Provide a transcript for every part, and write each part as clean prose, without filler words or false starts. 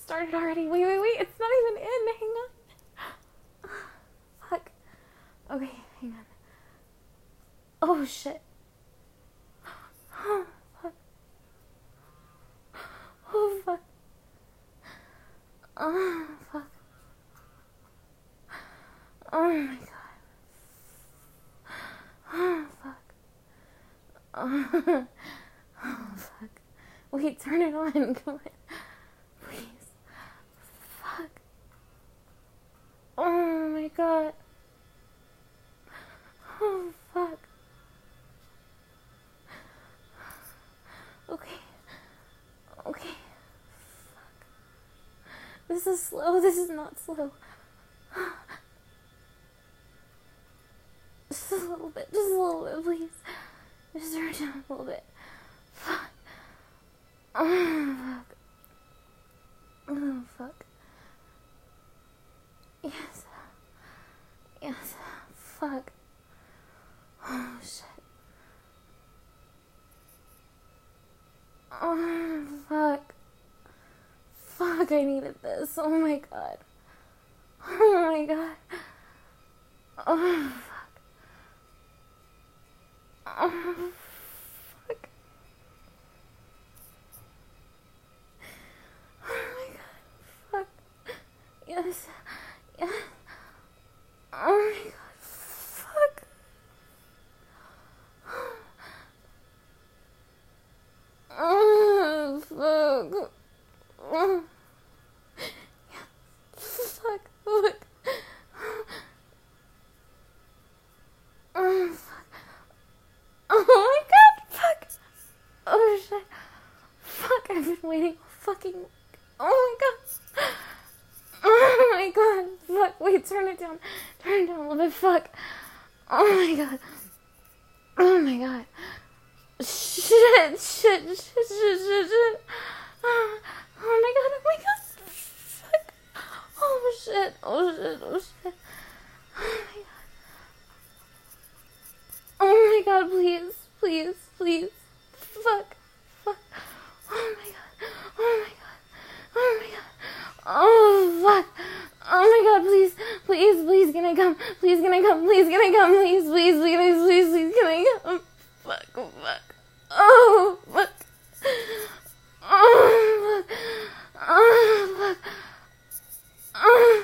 started already. Wait. It's not even in. Hang on. Fuck. Okay, hang on. Oh, shit. Oh, fuck. Oh, fuck. Oh, fuck. Oh, my God. Oh, fuck. Oh, fuck. Wait, turn it on. Come on. Please. Fuck. Oh, my God. Oh, fuck. Okay. Fuck. This is slow. This is not slow. Just a little bit, please. Just turn it down a little bit. Fuck. Oh, fuck. Oh, fuck. Yes. Fuck. Oh, shit. Oh, fuck. Fuck, I needed this. Oh, my God. Oh, my God. Oh, fuck. Oh, fuck. Oh, my God. Fuck. Yes. Oh, my God. Fuck. Oh, fuck. Oh. Fuck. Look. Oh, fuck. Oh, my God. Fuck. Oh, shit. Fuck, I've been waiting fucking... Oh, my God. Oh, my God. Fuck, wait, turn it down a little bit. Fuck. Oh, my God. Oh, my God. Shit. Oh, my God. Fuck. Oh, shit. Oh, my God. Oh, my God, please. Fuck. Oh, my God. Oh, fuck. Oh, my God, please, can I come? Please, can I come? Please, can I come? Please, can I come? Fuck. Oh, fuck. Oh, fuck. Oh, fuck. Oh,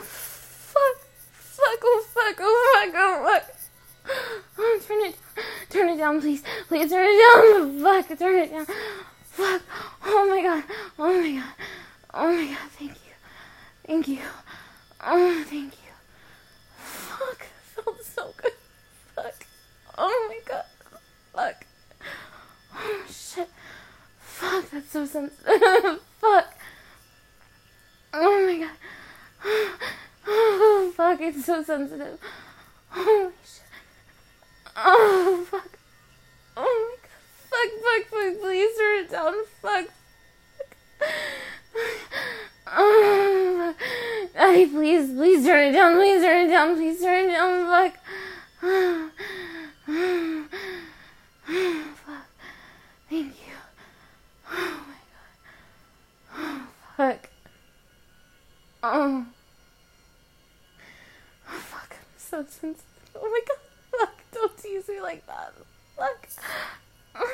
fuck. Oh, turn it down, please. Please turn it down. Fuck, turn it down. Fuck. Oh, my God. Thank you. Oh, thank you. Fuck. Felt so good. Fuck. Oh, my God. Fuck. Oh, shit. Fuck, that's so sensitive. Fuck. Oh, my God. Oh, fuck, it's so sensitive. Holy shit. Oh, fuck. Oh, my God. Fuck. Please turn it down. Fuck. Oh, fuck. Daddy, please turn it down. Fuck. Fuck. Thank you. Oh, my God. Oh, fuck. Oh, fuck. I'm so sensitive. Oh, my God. Fuck. Don't tease me like that. Fuck. Fuck.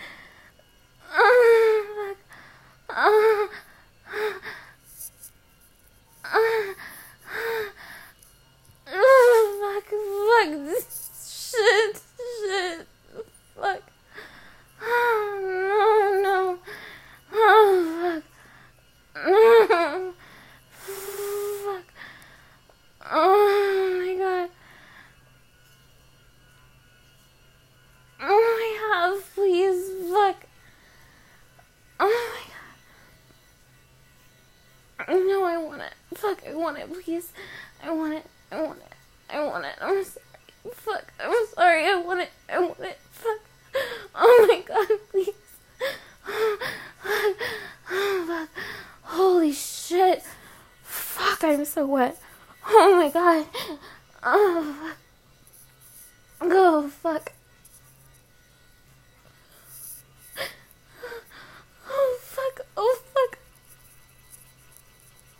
Shit. Fuck. Oh, no. Oh, fuck. Fuck. Oh, my God. Oh, I have, please. Fuck. Oh, my God. No, I want it. Fuck, I want it, please. I want it. I'm sorry. Fuck, I'm sorry. I want it. Fuck. Oh, my God, please. Fuck. Holy shit. Fuck, I'm so wet. Oh, my God. Oh, fuck. Oh, fuck. Oh, fuck.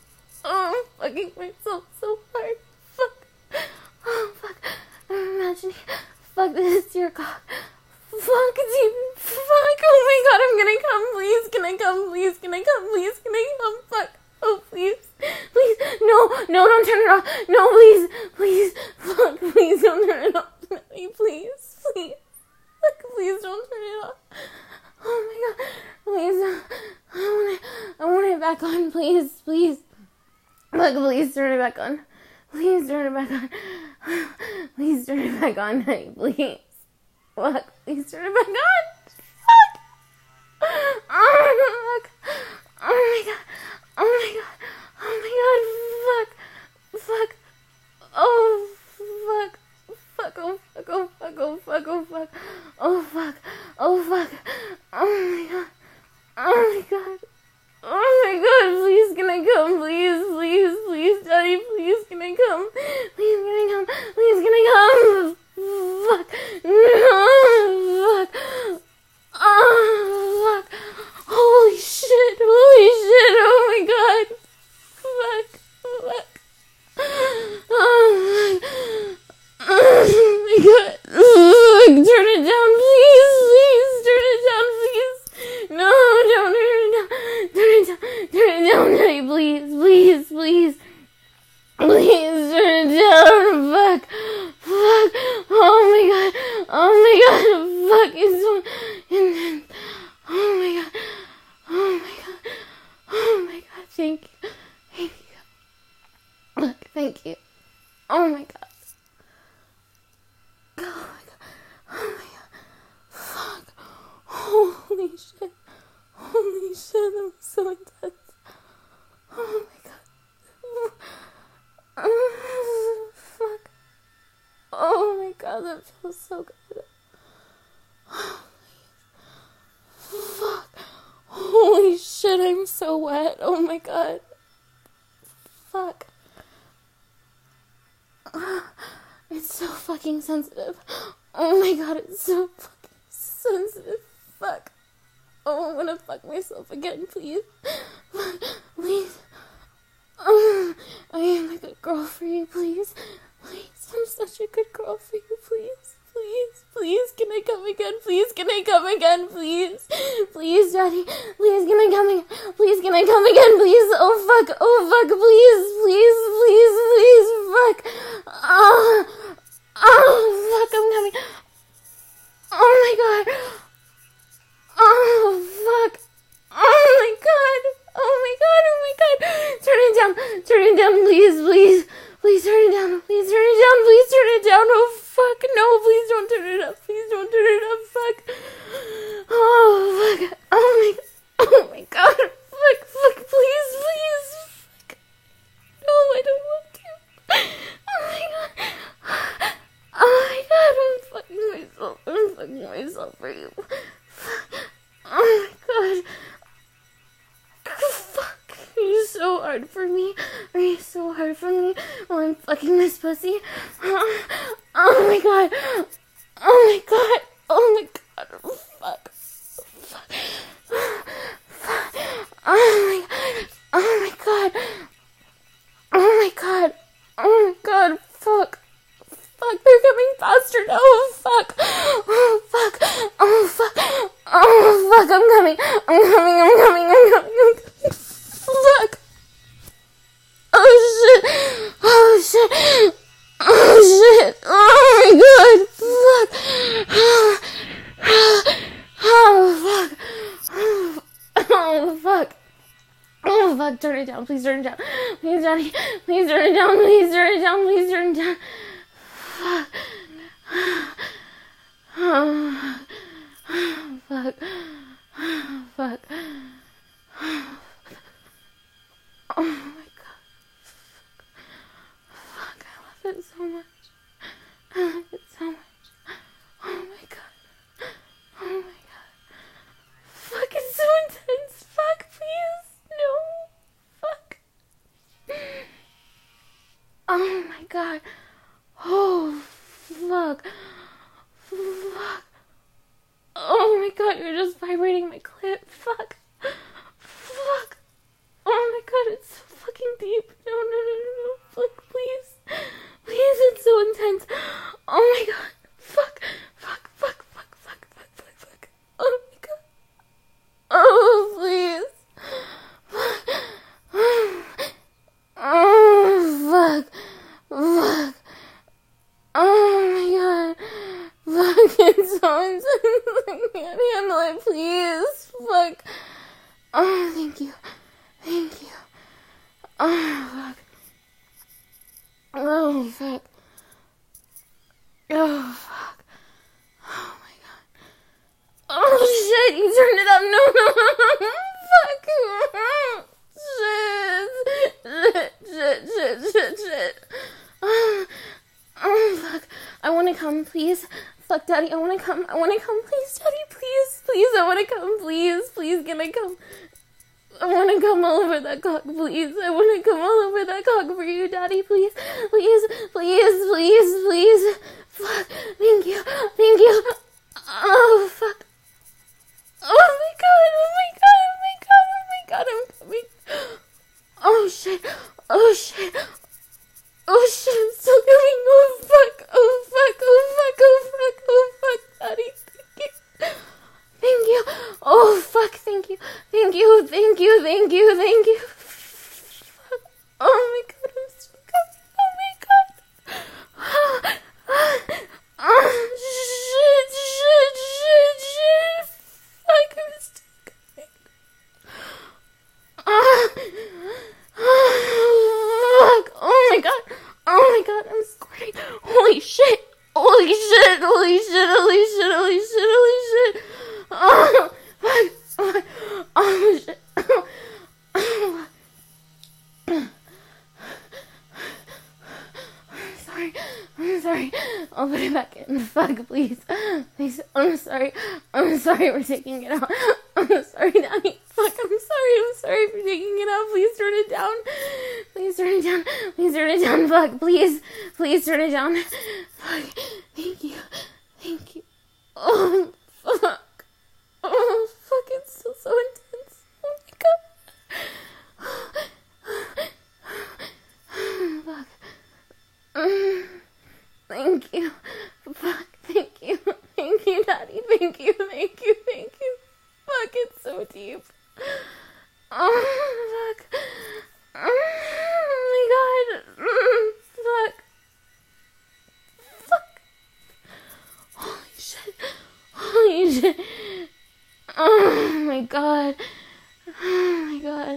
fucking myself so hard. Fuck. Oh, fuck. I'm imagining. Fuck, this is your cock. Fuck, dude. Fuck. Oh my god, I'm gonna come. Please, can I come? Please, can I come? Please, can I come? Fuck. Oh, please. Please. No, don't turn it off. No, please. Please. Fuck, please don't turn it off. Please. Fuck, please don't turn it off. Oh my god. Please. I want it back on. Please. Fuck, please turn it back on. Please turn it back on. Please turn it back on, honey. Please. Fuck, please turn it back on. Fuck. Oh, fuck. Oh my god. Oh my god. Oh my god. Fuck. Oh, fuck. Fuck. Oh, fuck. Oh, fuck. Oh, fuck. Oh, fuck. Oh, fuck. Oh, fuck. Oh my god. Oh my god. Oh my god. Please, can I come? Please. Daddy, please, can I come? Please, can I come? Please, can I come? Fuck. No. Fuck. Oh, fuck. Holy shit. Oh my god. Fuck. Oh my god. Turn it down, please. Turn it down, please. No, don't turn it down. Turn it down, Daddy, please. Please, turn it down. Fuck. Oh my god. Fuck, it's so intense. Oh my god. Thank you. Look, thank you. Oh my god. Fuck. Holy shit. That was so intense. Oh my god. Fuck. Oh my god, that feels so good. Fuck. Holy shit, I'm so wet. Oh my god. Fuck. It's so fucking sensitive. Oh my god, it's so fucking sensitive. Fuck. Oh, I'm gonna fuck myself again, please. Please. I am a good girl for you, please. I'm such a good girl for you, please. Can I come again? Please, Daddy. Please, can I come again? Please, can I come again? Please. Oh, fuck. Please. Fuck. Oh, fuck, I'm coming. Oh, my God. Oh, fuck. Oh, my God. Turn it down, please. Please turn it down. Oh, fuck. No, please don't turn it up. Fuck. Oh, fuck. Oh, my God. Fuck, please. Fuck. No, I don't want to. Oh, my God. I'm fucking myself for you. Oh, my God. Fuck. Are you so hard for me? While I'm fucking this pussy? Oh my god. Fuck. Oh my god. Fuck. They're coming faster now. Fuck. I'm coming. Fuck. Oh shit. Oh my god. Fuck. Oh fuck. Turn it down. Please turn it down. Please, Daddy. Please turn it down. Fuck. Fuck. Oh my god. Fuck, I love it so much. Oh my god. Fuck, it's so intense. Fuck, please. No. Fuck. Oh my god. Oh, fuck. Oh my god, you're just vibrating my clit. Fuck. Oh my god, it's so fucking deep. No. thank you. Thank you. Oh, fuck. Oh, fuck. Oh, fuck. Oh, my God. Oh, shit, you turned it up. No. Fuck. Shit. Oh, fuck. I want to come, please. Fuck, Daddy, I want to come. Please, Daddy, please. I want to come, please. Can I come? I want to come all over that cock, please. I want to come all over that cock for you, Daddy, please. Fuck, thank you. Oh, fuck. Oh, my God. I'm coming. Oh, shit. I'm still coming. Oh, fuck, Daddy. Thank you. Oh, fuck, thank you. Oh, my God, I'm still coming. Oh, my God. Shit. Fuck, I'm still coming. Fuck. Oh, my God, I'm squirting. Holy shit. Oh, fuck. Oh, shit. I'm sorry. I'll put it back in. Fuck, please. I'm sorry for taking it out. I'm sorry, Daddy. Fuck, I'm sorry for taking it out. Please turn it down. Fuck, please turn it down. Fuck, thank you. Oh, fuck. It's still so intense. Oh, my God. Fuck. Thank you. Fuck, thank you. Thank you, Daddy. Thank you. Fuck, it's so deep. Oh, fuck. Oh, my God. Fuck. Holy shit. Oh, my God. Oh, my God.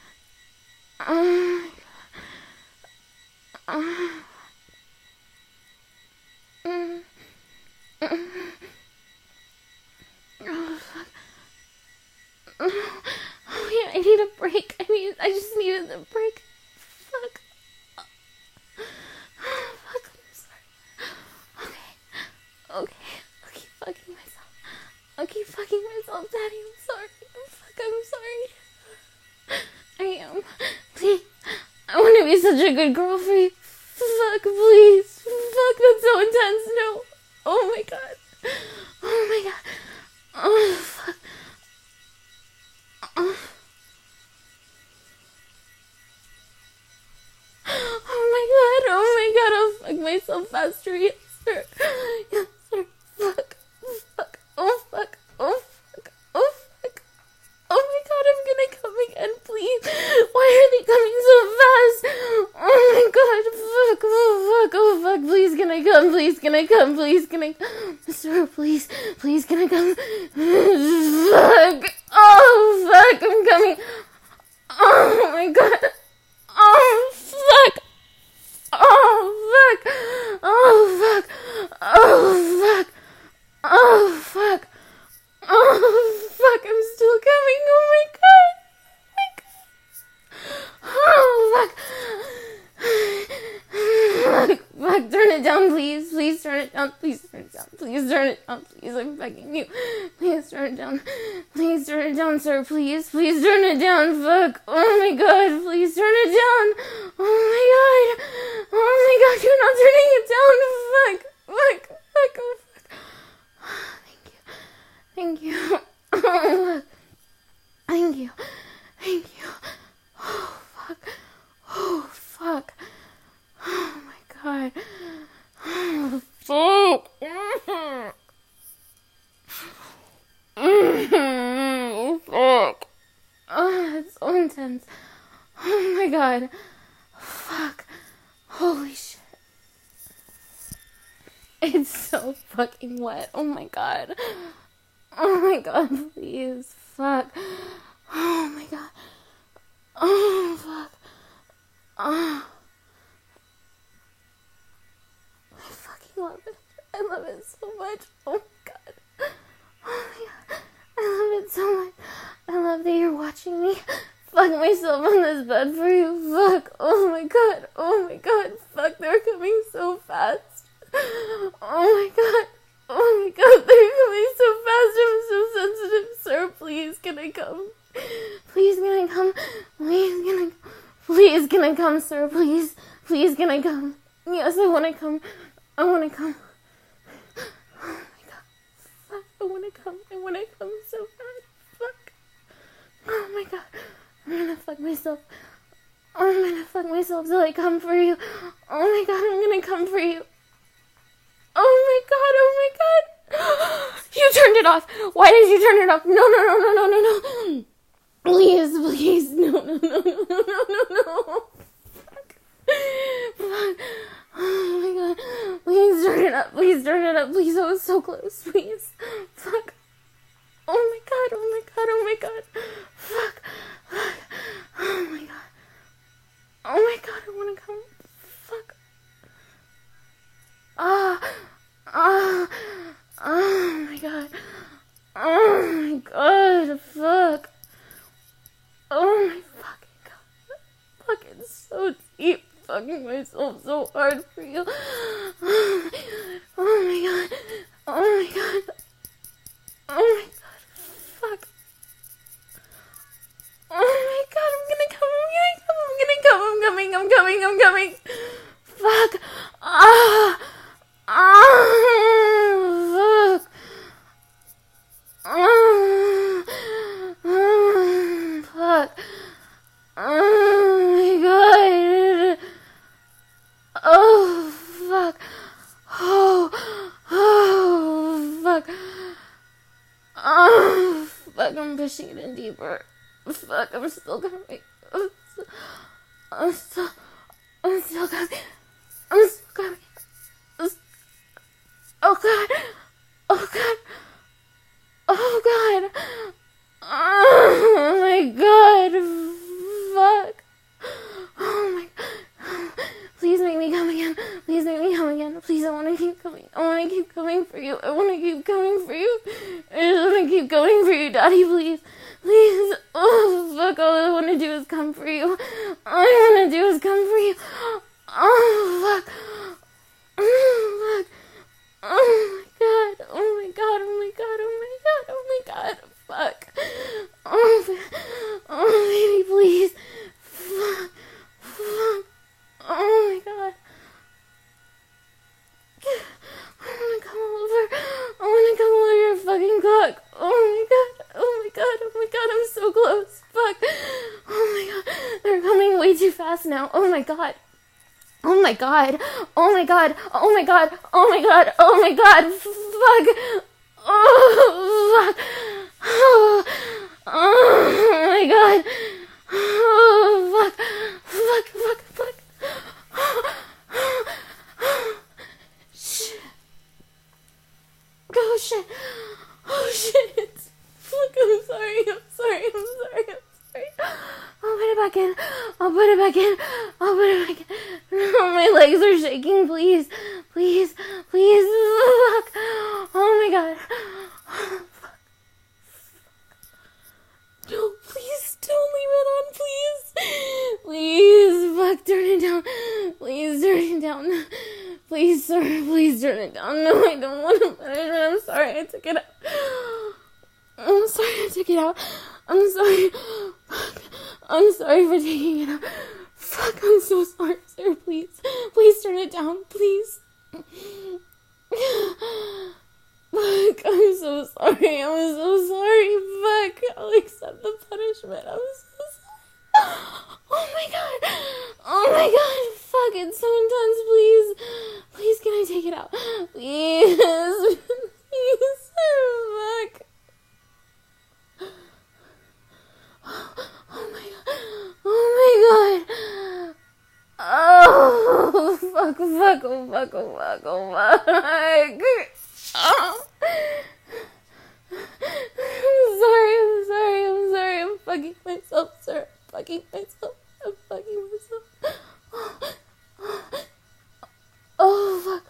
Oh, fuck. Oh, yeah, I need a break. I just needed a break. Fuck. Fuck, I'm sorry. Okay. I'll keep fucking myself, Daddy. I'm sorry. I'm sorry. I am. Please. I want to be such a good girl for you. Fuck, please. Fuck, that's so intense. No. Oh, my God. Oh, fuck. Oh, my God. I'll fuck myself faster. Yes, sir. Fuck. Oh, fuck. Oh, my God, I'm gonna come again, please. Why are they coming so fast? Oh, my God. Fuck. Oh, fuck. Please, can I come? Sir, please, can I come? Fuck. Oh, fuck. I'm coming. Oh, my God. Oh, fuck. I'm still coming. Oh, my God. Fuck, turn it down, please. Turn it down. Please, I'm begging you. Please turn it down. Sir. Please turn it down. Fuck. Oh, my God. Please turn it down. Oh, my God. You're not turning it down. Fuck. Oh, fuck. Thank you. Thank you. Oh, fuck. Oh, my God. Oh, fuck. Fuck. Oh, it's so intense. Oh, my God. Fuck. Holy shit. It's so fucking wet. Oh, my God. Please. Fuck. Oh my god. Oh, fuck. Oh. I fucking love it. I love it so much. Oh my god. Oh my god. I love it so much. I love that you're watching me fuck myself on this bed for you. Fuck. Oh my god. Oh my god. Fuck, they're coming so fast. Oh my god. Oh my god, they're coming so fast. I'm so sensitive. Sir, please, can I come? Please, can I come? Please, can I come? Please, can I come, sir? Please. Please, can I come? Yes, I want to come. I want to come. Oh my god. Fuck, I want to come. I want to come so bad. Fuck. Oh my god. I'm gonna fuck myself. Oh, I'm gonna fuck myself till I come for you. Oh my god, I'm gonna come for you. Oh my god, oh my god. You turned it off. Why did you turn it off? No, no, no, no, no, no, no. Please, please. No, no, no, no, no, no, no, no. Fuck. Fuck. Oh my god. Please turn it up. Please turn it up. Please, I was so close. Please. Fuck. Oh my god, oh my god, oh my god. Fuck. Fuck. Oh my god. Oh my god, I wanna come. Fuck. Oh my god. Oh my god, fuck. Oh my fucking god. Fucking so deep. Fucking myself so hard for you. Oh my god. Oh my god. Oh my god. Fuck. Oh my god, I'm gonna come. I'm coming. Fuck. Fuck. Fuck. Oh my god. Oh, fuck. Oh, fuck. Oh, fuck, I'm pushing it in deeper. Fuck, I'm still coming. I'm still coming. Oh god. Oh god. Oh god. Oh my god. Fuck. Oh my god. Please make me come again. Please, I want to keep coming. I want to keep coming for you. I just want to keep coming for you, Daddy, please. Please. Oh, fuck. All I want to do is come for you. Oh, fuck. Oh my god. Fuck. Oh, baby, please. Fuck. Oh my god. I wanna come over your fucking cock. Oh my god, I'm so close. Fuck. Oh my god. They're coming way too fast now. Oh my god. Fuck. Oh, fuck. Oh my god. Oh, fuck. Shit. Oh shit. Fuck, I'm sorry. I'll put it back in. Oh, my legs are shaking, please. Fuck. Oh my god. No, please, don't leave it on, please. Fuck, turn it down. Please, sir, please turn it down. No, I don't want to punish it. I'm sorry I took it out. I'm sorry. Fuck. I'm sorry for taking it out. Fuck, I'm so sorry, sir. Please turn it down, please. Fuck, I'm so sorry. Fuck, I'll accept the punishment. I'm so sorry. Oh my god. Fuck, it's so intense, please, can I take it out? Please, fuck. Oh my god. Oh, fuck. I'm sorry. I'm fucking fucking myself. I'm fucking myself. Oh, fuck.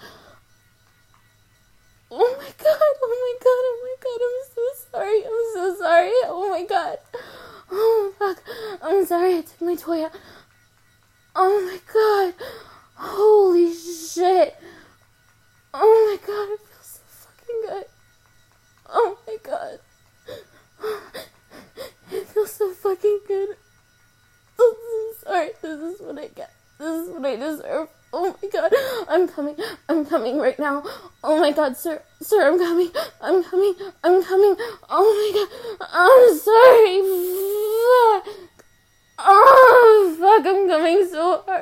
Oh my god, oh my god, oh my god, I'm so sorry, I'm so sorry, oh my god. Oh, fuck, I'm sorry, I took my toy out. Oh my god, holy shit. Oh my god, it feels so fucking good. Oh my god. It feels so fucking good. I'm so sorry, this is what I get. This is what I deserve. Oh my god, I'm coming right now. Oh my god, sir, I'm coming. Oh my god, I'm sorry. Fuck. Oh, fuck, I'm coming so hard.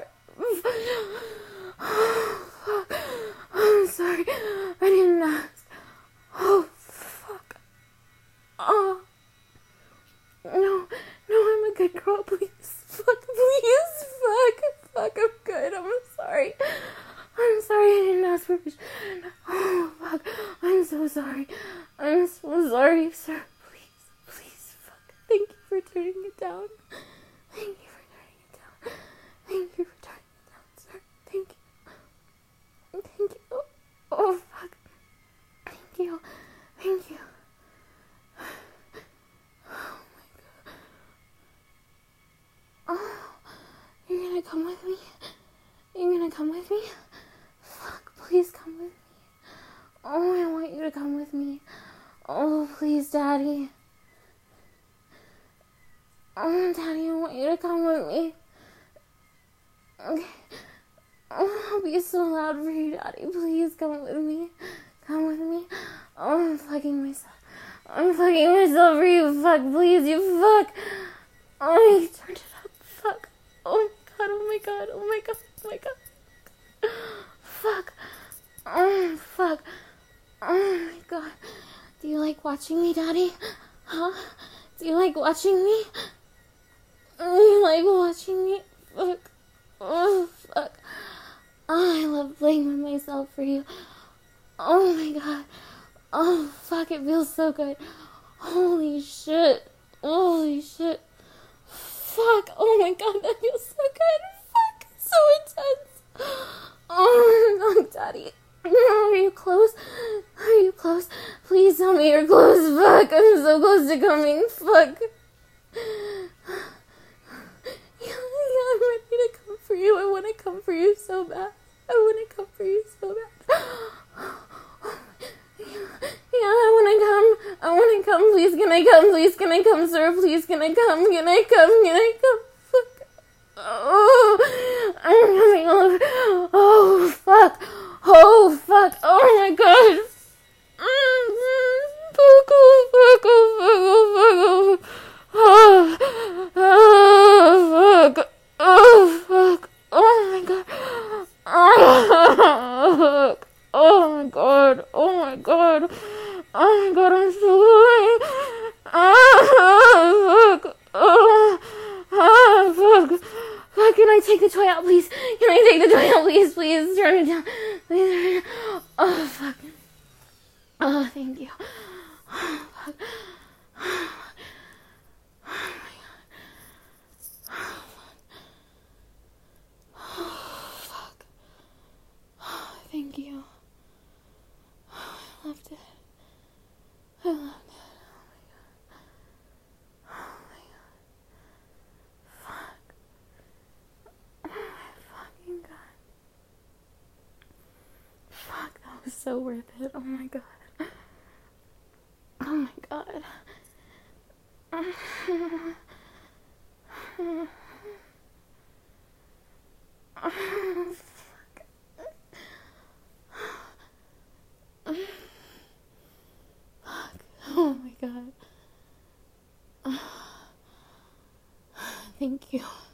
Fuck. I'm sorry, I didn't ask. Oh, fuck. Oh. No, I'm a good girl, please. Fuck, please. Fuck, I'm good. I'm sorry, I didn't ask for permission. Oh, fuck, I'm so sorry. I'm so sorry, sir. Please, fuck. Thank you for turning it down. Thank you for turning it down. Thank you for turning it down, sir. Thank you. Oh, fuck. Thank you. Oh, you're gonna come with me? Fuck, please come with me. Oh, I want you to come with me. Oh, please, Daddy. Oh, Daddy, I want you to come with me. Okay. Oh, I'll be so loud for you, Daddy. Please come with me. Oh, I'm fucking myself for you. Fuck, please, you fuck. Oh, you turned it up. Fuck. Oh my god. Fuck. Oh, fuck. Oh my god. Do you like watching me, Daddy? Huh? Do you like watching me? Fuck. Oh, fuck. Oh, I love playing with myself for you. Oh my god. Oh, fuck, it feels so good. Holy shit. Fuck. Oh my god, that feels so good. Fuck, so intense. Oh, fuck, Daddy. Are you close? Please tell me you're close. Fuck, I'm so close to coming. Fuck. Yeah, I'm ready to come for you. I want to come for you so bad. Yeah, I want to come. Please, can I come, sir? Please, can I come? Fuck. Oh, I'm coming over. Oh, fuck. Oh, my God. Fuck. Oh, fuck. Oh, my God. Oh, my God. I'm so going. Fuck. Fuck. Fuck, can I take the toy out, please? Please, turn it down. Oh, fuck. Oh, thank you. Oh, fuck. Oh, my God. Oh, fuck. Oh, thank you. Oh, I loved it. Oh, my God. Oh, my God. Fuck. Oh, my fucking God. Fuck, that was so worth it. Oh, my God. Oh, my God. Oh, fuck. Fuck. Oh my God. Thank you.